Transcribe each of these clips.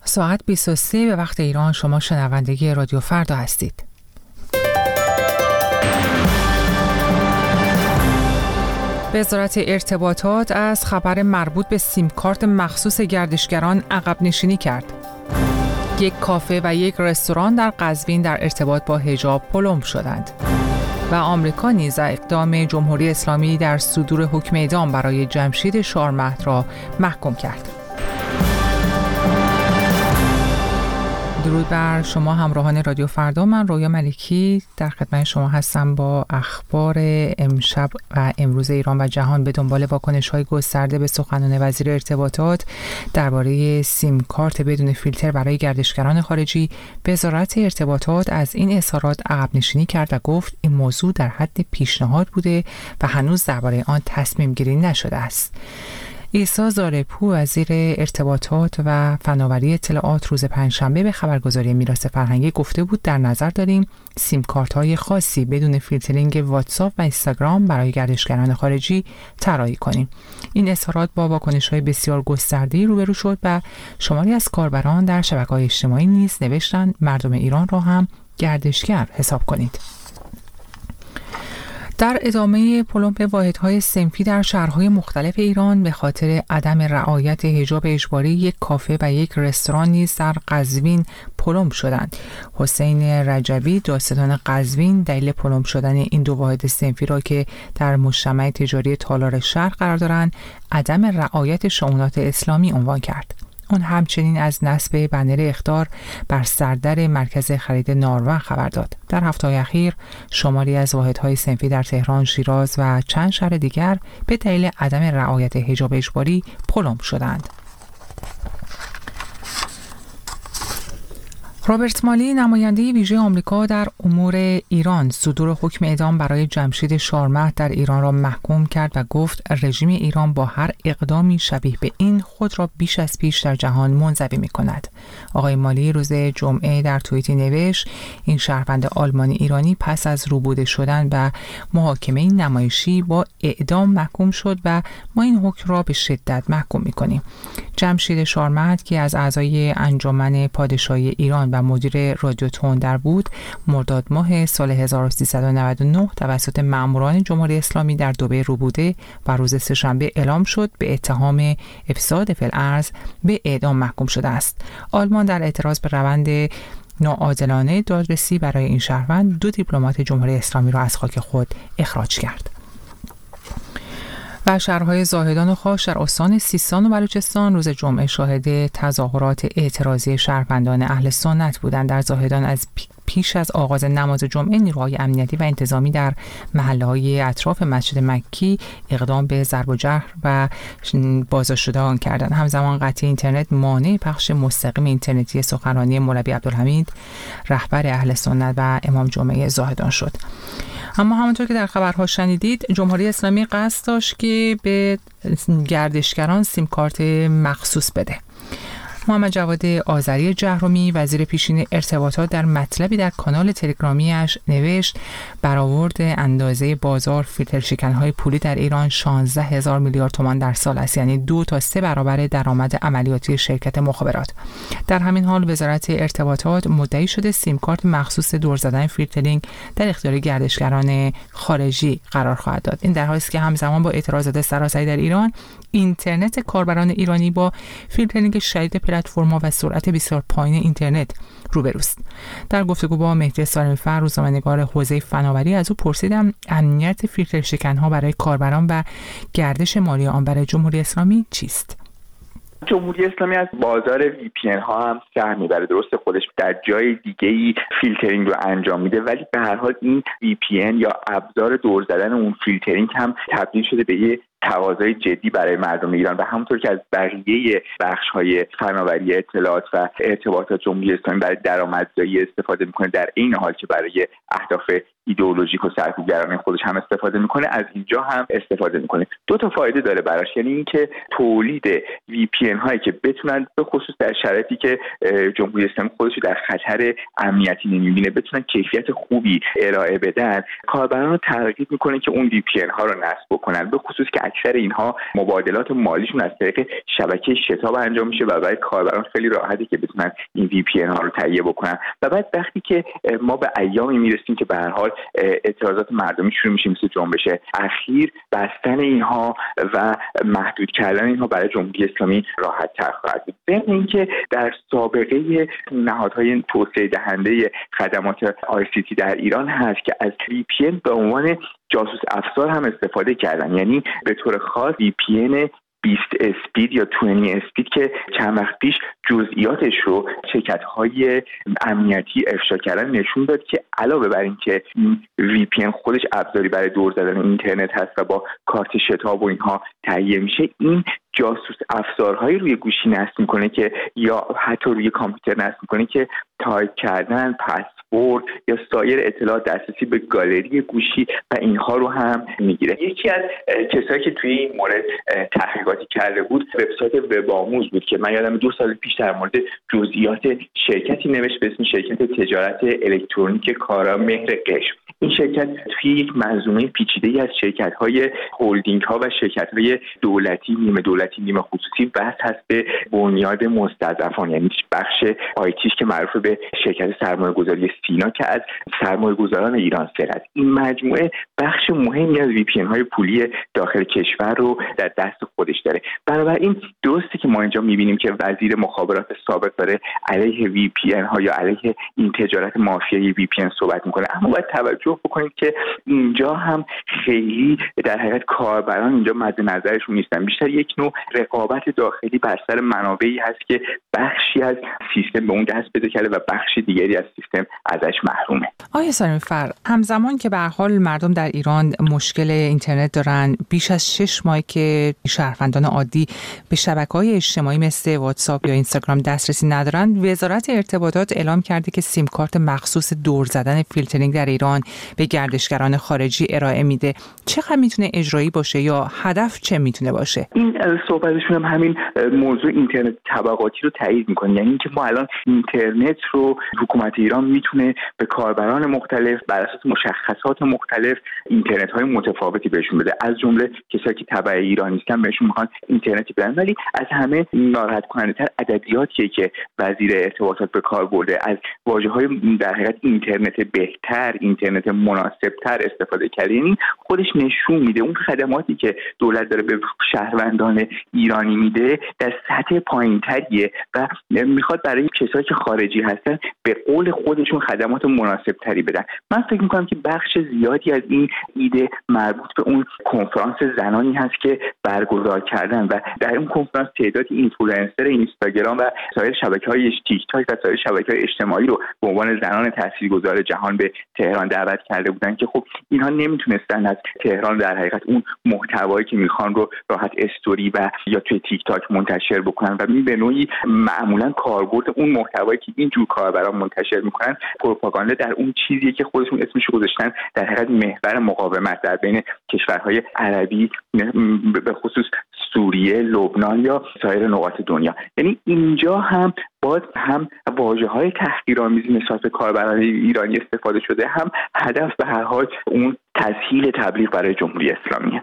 ساعت 23 به وقت ایران. شما شنوندگی رادیو فردا هستید. وزارت ارتباطات از خبر مربوط به سیم کارت مخصوص گردشگران عقب نشینی کرد. یک کافه و یک رستوران در قزوین در ارتباط با حجاب پلم شدند. و آمریکا نیز اقدام جمهوری اسلامی در صدور حکم اعدام برای جمشید شارمهد را محکوم کرد. درود بر شما همراهان رادیو فردا. من رویا ملکی در خدمت شما هستم با اخبار امشب و امروز ایران و جهان. به دنبال واکنش‌های گسترده به سخنان وزیر ارتباطات درباره سیم کارت بدون فیلتر برای گردشگران خارجی، وزارت ارتباطات از این اظهارات عقب نشینی کرد و گفت این موضوع در حد پیشنهاد بوده و هنوز درباره آن تصمیم گیری نشده است. عیسی زارعپور وزیر ارتباطات و فناوری اطلاعات روز پنجشنبه به خبرگزاری میراث فرهنگی گفته بود در نظر داریم سیم کارت های خاصی بدون فیلترینگ واتساپ و اینستاگرام برای گردشگران خارجی طراحی کنیم. این اظهارات با واکنش‌های بسیار گسترده‌ای روبرو شد و شماری از کاربران در شبکه‌های اجتماعی نیز نوشتند مردم ایران را هم گردشگر حساب کنید. در ادامه پلمپ واحدهای صنفی در شهرهای مختلف ایران به خاطر عدم رعایت حجاب اجباری، یک کافه و یک رستوران نیز در قزوین پلمپ شدند. حسین رجبی دادستان قزوین دلیل پلمپ شدن این دو واحد صنفی را که در مجتمع تجاری تالار شهر قرار دارند عدم رعایت شؤونات اسلامی عنوان کرد. اون همچنین از نصب بنر اخطار بر سردر مرکز خرید ناروان خبر داد. در هفته‌های اخیر شماری از واحدهای صنفی در تهران، شیراز و چند شهر دیگر به دلیل عدم رعایت حجاب اجباری پلمپ شدند. رابرت مالی نماینده ویژه آمریکا در امور ایران صدور حکم اعدام برای جمشید شارمهد در ایران را محکوم کرد و گفت رژیم ایران با هر اقدامی شبیه به این خود را بیش از پیش در جهان منزوی می‌کند. آقای مالی روز جمعه در توییتی نوشت این شهروند آلمانی ایرانی پس از روبوده شدن و محاکمه نمایشی با اعدام محکوم شد و ما این حکم را به شدت محکوم می‌کنیم. جمشید شارمهد که از اعضای انجمن پادشاهی ایران و مدیر رادیو تندر بود، مرداد ماه سال 1399 توسط ماموران جمهوری اسلامی در دبی روبوده و روز سه‌شنبه اعلام شد به اتهام افساد فی الارض به اعدام محکوم شده است. آلمان در اعتراض به روند ناعادلانه دادرسی برای این شهروند دو دیپلمات جمهوری اسلامی را از خاک خود اخراج کرد. و شهرهای زاهدان و خاش در استان سیستان و بلوچستان روز جمعه شاهد تظاهرات اعتراضی شهروندان اهل سنت بودند. در زاهدان از پیش از آغاز نماز جمعه نیروهای امنیتی و انتظامی در محله‌های اطراف مسجد مکی اقدام به ضرب و جرح و بازداشت شدگان کردند. همزمان قطع اینترنت مانع پخش مستقیم اینترنتی سخنرانی مولوی عبدالحمید رهبر اهل سنت و امام جمعه زاهدان شد. اما همونطور که در خبرها شنیدید جمهوری اسلامی قصد داشت که به گردشگران سیم کارت مخصوص بده. محمد جواد آذری جهرمی وزیر پیشین ارتباطات در مطلبی در کانال تلگرامیش نوشت برآورد اندازه بازار فیلتر شکن‌های پولی در ایران 16,000 میلیارد تومان در سال است، یعنی 2 تا 3 برابر درآمد عملیاتی شرکت مخابرات. در همین حال وزارت ارتباطات مدعی شده سیم کارت مخصوص دور زدن فیلترینگ در اختیار گردشگران خارجی قرار خواهد داد. این در حالی است که همزمان با اعتراضات سراسری در ایران اینترنت کاربران ایرانی با فیلترینگ شدید پلتفرم‌ها و سرعت بسیار پایین اینترنت روبروست. در گفتگو با مهدی سالمی‌فر روزنامه‌نگار حوزه فناوری از او پرسیدم امنیت فیلتر شکن‌ها برای کاربران و گردش مالی آن برای جمهوری اسلامی چیست؟ جمهوری اسلامی از بازار وی پی ان ها هم سهم میبره. درسته خودش در جای دیگه‌ای فیلترینگ رو انجام میده، ولی به هر حال این وی پی ان یا ابزار دور زدن اون فیلترینگ هم تبدیل شده به یه تقاضای جدی برای مردم ایران و همونطور که از بقیه بخش‌های فناوری اطلاعات و ارتباطات جمهوری اسلامی برای درآمدزایی استفاده میکنه، در این حال که برای اهداف ایدئولوژیک و سرکوبگرانه خودش هم استفاده میکنه، از اینجا هم استفاده میکنه. دو تا فایده داره براش، یعنی اینکه تولید VPN هایی که بتونن به خصوص در شرایطی که جمهوری اسلامی خودش در خطر امنیتی نمیبینه بتونن کیفیت خوبی ارائه بدن، کاربران رو ترغیب میکنه که اون VPN ها رو نصب بکنن، به خصوص که اکثر اینها مبادلات مالیشون از طریق شبکه شتاب انجام میشه و برای کاربران خیلی راحته که بتونن این VPN ها رو تهیه بکنن. و بعد وقتی که ما به ایامی میرسیم که به هر حال اعتراضات مردمی شروع میشه مثل جنبش اخیر، بستن اینها و محدود کردن اینها برای جمهوری اسلامی راحت تر خواهد بود. ضمن اینکه در سابقه نهادهای توسعه دهنده خدمات ICT در ایران هست که از VPN به عنوان جاسوس افزار هم استفاده کردن، یعنی به طور خاص VPN 20 اسپید یا 20 اسپید که چند وقت پیش جزئیاتش رو شرکت‌های امنیتی افشا کردن نشون داد که علاوه بر این که VPN خودش ابزاری برای دور زدن اینترنت هست و با کارت شتاب و اینها تهیه میشه، این جاسوس افزارهایی روی گوشی نصب میکنه که یا حتی روی کامپیوتر نصب میکنه که تایپ کردن، پسورد یا سایر اطلاعات، دسترسی به گالری گوشی و اینها رو هم میگیره. یکی از کسایی که توی این مورد تحقیقاتی کرده بود وبسایت وب آموز بود که من یادم 2 سال پیش در مورد جزئیات شرکتی نوشت به اسم شرکت تجارت الکترونیک کارامهر قشم. این شرکت توی یک منظومه پیچیده‌ای از شرکت‌های هولدینگ‌ها و شرکت‌های دولتی، نیمه دولتی، نیمه خصوصی بحث هست به بنیاد مستضعفان، یعنی بخش آیتیش که معروف به شرکت سرمایه‌گذاری سینا که از سرمایه‌گذاران ایران سرد. این مجموعه بخش مهمی از VPN-های پولی داخل کشور رو در دست خودش داره. بنابراین درسته که ما اینجا می‌بینیم که وزیر مخابرات سابق داره علیه VPN-ها یا علیه این تجارت مافیایی VPN صحبت می‌کنه، اما باید توجه بکنید که اینجا هم خیلی در حقیقت کاربران اینجا مد نظرشون نیستن، بیشتر یک نوع رقابت داخلی بر سر منابعی هست که بخشی از سیستم به اون دست پیدا کرده و بخش دیگری از سیستم ازش محرومه. آقای سالیمی‌فر، همزمان که به هر حال مردم در ایران مشکل اینترنت دارن، بیش از 6 ماه که شهروندان عادی به شبکه‌های اجتماعی مثل واتساپ یا اینستاگرام دسترسی ندارن، وزارت ارتباطات اعلام کرده که سیم کارت مخصوص دور زدن فیلترینگ در ایران به گردشگران خارجی ارائه میده. چقدر میتونه اجرایی باشه یا هدف چه میتونه باشه؟ این صحبتشون هم همین موضوع اینترنت طبقاتی رو تایید میکنه، یعنی اینکه ما الان اینترنت رو حکومت ایران میتونه به کاربران مختلف بر اساس مشخصات مختلف اینترنت های متفاوتی بهشون بده، از جمله کسایی که تبع ایران نیستن بهشون میخوان اینترنتی بدن. ولی از همه ناراحت کننده تر ادبیاتیه که وزیر ارتباطات به کار برده، از واژه‌های در حقیقت اینترنت بهتر، اینترنت مناسبتر استفاده کرده. یعنی خودش نشون میده اون خدماتی که دولت داره به شهروندان ایرانی میده در سطح پایین‌تریه و میخواد برای کسایی که خارجی هستن به قول خودشون خدمات مناسبتری بدن. من فکر میکنم که بخش زیادی از این ایده مربوط به اون کنفرانس زنانی هست که برگزار کردن و در اون کنفرانس تعدادی اینفلوئنسر اینستاگرام و سایر شبکه‌های تیک تاک و سایر شبکه‌های اجتماعی رو به عنوان زنان تاثیرگذار جهان به تهران دعوت کرده بودن که خب اینها نمیتونستن از تهران در حقیقت اون محتوایی که میخوان رو راحت استوری و یا توی تیک تاک منتشر بکنن و به نوعی معمولا کاربرد اون محتوایی که این جور کاربران منتشر میکنن پروپاگاندا در اون چیزیه که خودشون اسمش رو گذاشتن در حقیقت محور مقاومت در بین کشورهای عربی، به خصوص سوریه، لبنان یا سایر نقاط دنیا. یعنی اینجا هم باز هم واژه‌های تحقیرآمیزی نسبت به کاربران ایرانی استفاده شده، هم هدف به هر حال اون تسهیل تبلیغ برای جمهوری اسلامیه.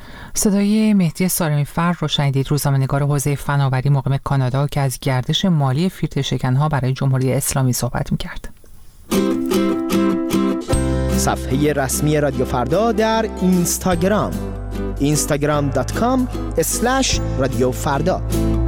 صدای مهدی سالیمی‌فر رو شنیدید، روزنامه‌نگار حوزه فناوری مقیم کانادا که از گردش مالی فیلتر شکن‌ها برای جمهوری اسلامی صحبت می‌کرد. صفحه رسمی رادیو فردا در اینستاگرام instagram.com/رادیوفردا.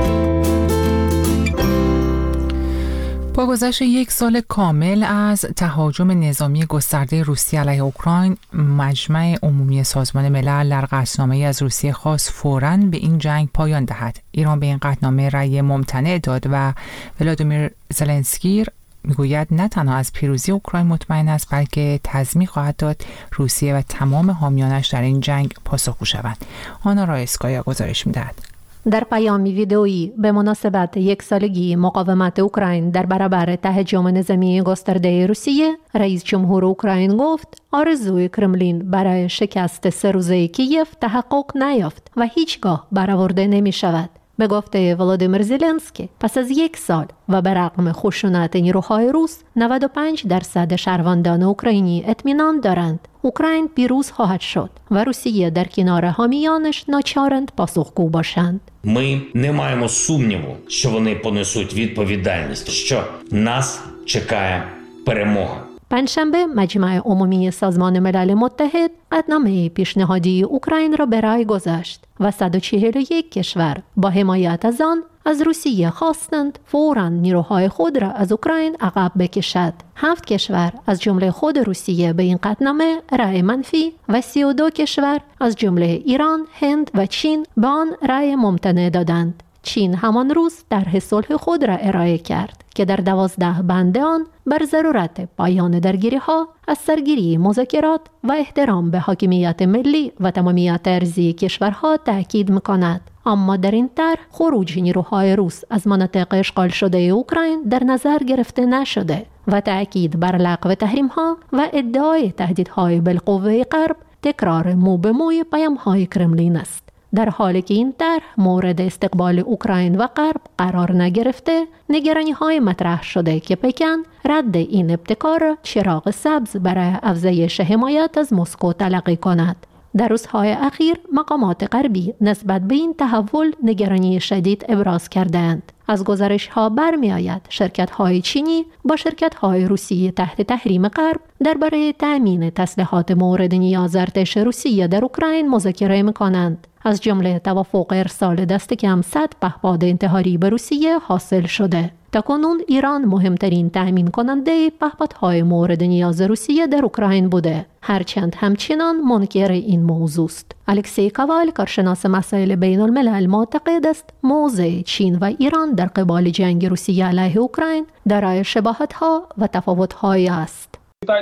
با گذشت 1 سال کامل از تهاجم نظامی گسترده روسیه علیه اوکراین، مجمع عمومی سازمان ملل در قطعنامه‌ای از روسیه خواست فوراً به این جنگ پایان دهد. ایران به این قطعنامه رأی ممتنع داد و ولادیمیر زلنسکی میگوید نه تنها از پیروزی اوکراین مطمئن است، بلکه تضمین خواهد داد روسیه و تمام حامیانش در این جنگ پاسخگو شوند. آنا رایسکایا گزارش می‌دهد. در پیامی ویدئویی به مناسبت 1 سالگی مقاومت اوکراین در برابر تهاجم نظامی گسترده روسیه، رئیس جمهور اوکراین گفت آرزوی کرملین برای شکست 3 روزه کیف تحقق نیافت و هیچگاه برآورده نمی شود. به گفته ولادیمیر زلنسکی، پس از 1 سال و به رغم خشونت نیروهای روس، 95% شهروندان اوکراینی اطمینان دارند اوکراین پیروز خواهد شد و روسیه در کنار حامیانش ناچارند پاسخگو باشند. Ми не маємо сумніву, що вони понесуть відповідальність, що нас чекає перемога. پنجشنبه مجمع عمومی سازمان ملل متحد قطعنامه پیشنهادی اوکراین را به رأی گذاشت و 141 کشور با حمایت از آن از روسیه خواستند فوراً نیروهای خود را از اوکراین عقب بکشد. 7 کشور از جمله خود روسیه به این قطعنامه رأی منفی و 32 کشور از جمله ایران، هند و چین به آن رأی ممتنع دادند. چین همان روز طرح صلح خود را ارائه کرد که در 12 بند آن بر ضرورت پایان درگیری‌ها، از سرگیری مذاکرات و احترام به حاکمیت ملی و تمامیت ارضی کشورها تاکید می‌کند. اما در این طرح خروج نیروهای روس از مناطق اشغال شده اوکراین در نظر گرفته نشده و تاکید بر لغو تحریم‌ها و ادعای تهدیدهای بالقوه غرب تکرار مو به موی پیام‌های کرملین است. در حالی که این طرح مورد استقبال اوکراین و غرب قرار نگرفته، نگرانی‌های مطرح شده که پکن رد این ابتکار چراغ سبز برای افزایش حمایت از مسکو تلقی کند. در روزهای اخیر مقامات غربی نسبت به این تحول نگرانی شدید ابراز کردند. از گزارش‌ها برمی‌آید شرکت‌های چینی با شرکت‌های روسی تحت تحریم غرب درباره تأمین تسلیحات مورد نیاز ارتش روسیه در اوکراین مذاکره می‌کنند. از جمله توافق ارسال دست کم 100 پهپاد انتحاری به روسیه حاصل شده. تاکنون ایران مهمترین تأمین کننده پهپادهای مورد نیاز روسیه در اوکراین بوده، هرچند همچنان منکر این موضوع است. الکسی کاوال، کارشناس مسائل بین الملل، معتقد است موضع چین و ایران در قبال جنگ روسیه علیه اوکراین دارای شباهت‌ها و تفاوت‌های است.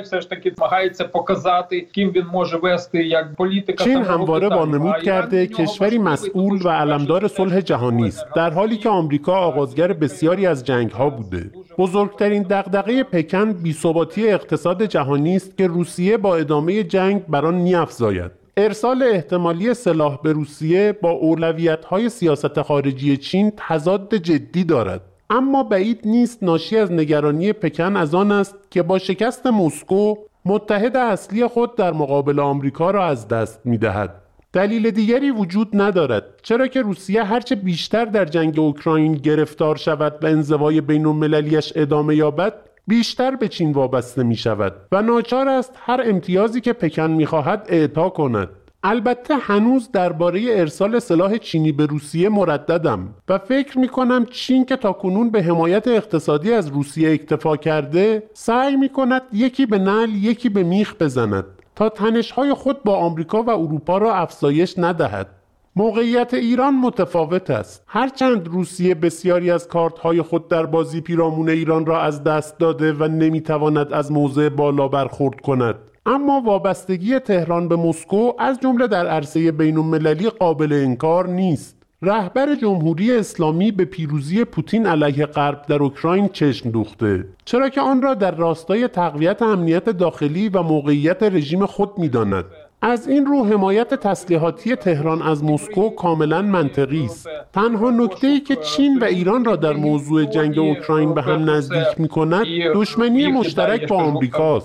چین همواره وانمود کرده کشوری مسئول و علمدار صلح جهانی است، در حالی که آمریکا آغازگر بسیاری از جنگ‌ها بوده. بزرگترین دغدغه پکن بی‌ثباتی اقتصاد جهانی است که روسیه با ادامه جنگ بر آن می‌افزاید. ارسال احتمالی سلاح به روسیه با اولویت‌های سیاست خارجی چین تضاد جدی دارد. اما بعید نیست ناشی از نگرانی پکن از آن است که با شکست مسکو متحد اصلی خود در مقابل آمریکا را از دست می‌دهد. دلیل دیگری وجود ندارد، چرا که روسیه هرچه بیشتر در جنگ اوکراین گرفتار شود و انزوای بین‌المللی‌اش ادامه یابد، بیشتر به چین وابسته می‌شود و ناچار است هر امتیازی که پکن می‌خواهد اعطا کند. البته هنوز درباره ارسال سلاح چینی به روسیه مرددم و فکر می‌کنم چین که تاکنون به حمایت اقتصادی از روسیه اکتفا کرده، سعی می‌کند یکی به نعل یکی به میخ بزند تا تنش‌های خود با آمریکا و اروپا را افزایش ندهد. موقعیت ایران متفاوت است. هرچند روسیه بسیاری از کارت‌های خود در بازی پیرامون ایران را از دست داده و نمی‌تواند از موضع بالا برخورد کند، اما وابستگی تهران به مسکو از جمله در عرصه بین‌المللی قابل انکار نیست. رهبر جمهوری اسلامی به پیروزی پوتین علیه غرب در اوکراین چشم دوخته، چرا که آن را در راستای تقویت امنیت داخلی و موقعیت رژیم خود می‌داند. از این رو حمایت تسلیحاتی تهران از مسکو کاملا منطقی است. تنها نکته‌ای که چین و ایران را در موضوع جنگ اوکراین به هم نزدیک می‌کند دشمنی مشترک با آمریکاست.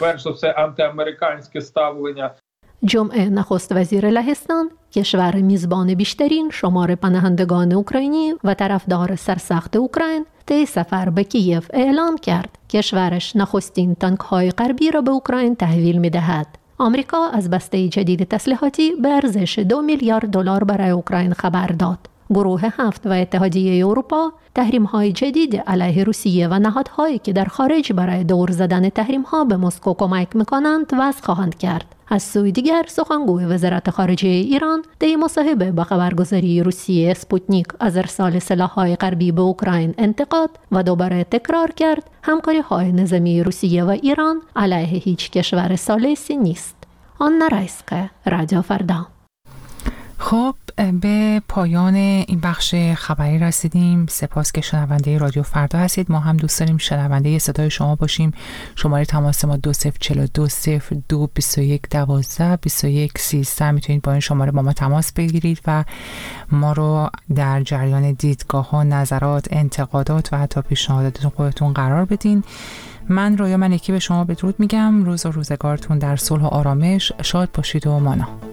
جمعه نخست وزیر لهستان، کشور میزبان بیشترین شمار پناهندگان اوکراینی و طرفدار سرسخت اوکراین، طی سفر به کیف اعلام کرد کشورش نخستین تانک‌های غربی را به اوکراین تحویل می‌دهد. آمریکا از بسته جدید تسلیحاتی به ارزش 2 میلیارد دلار برای اوکراین خبر داد. گروه 7 و اتحادیه اروپا تحریم‌های جدید علیه روسیه و نهادهایی که در خارج برای دور زدن تحریم‌ها به مسکو کمک می‌کنند وضع خواهند کرد. از سوی دیگر سخنگوی وزارت خارجه ایران در مصاحبه با خبرگزاری روسیه اسپوتنیک از ارسال سلاح‌های غربی به اوکراین انتقاد و دوباره تکرار کرد همکاری‌های نظامی روسیه و ایران علیه هیچ کشور ثالثی نیست. آنا رایسکا، رادیو فردا. خب به پایان این بخش خبری رسیدیم. سپاس که شنونده رادیو فردا هستید. ما هم دوست داریم شنونده صدای شما باشیم. شماره تماس ما 2042 02 21 12 21 13. میتونید با این شماره با ما تماس بگیرید و ما رو در جریان دیدگاه ها، نظرات، انتقادات و حتی پیشنهادات خودتون قرار بدین. من رویا ملکی به شما بدرود میگم. روز و روزگارتون در صلح و آرامش. شاد باشید و مانا.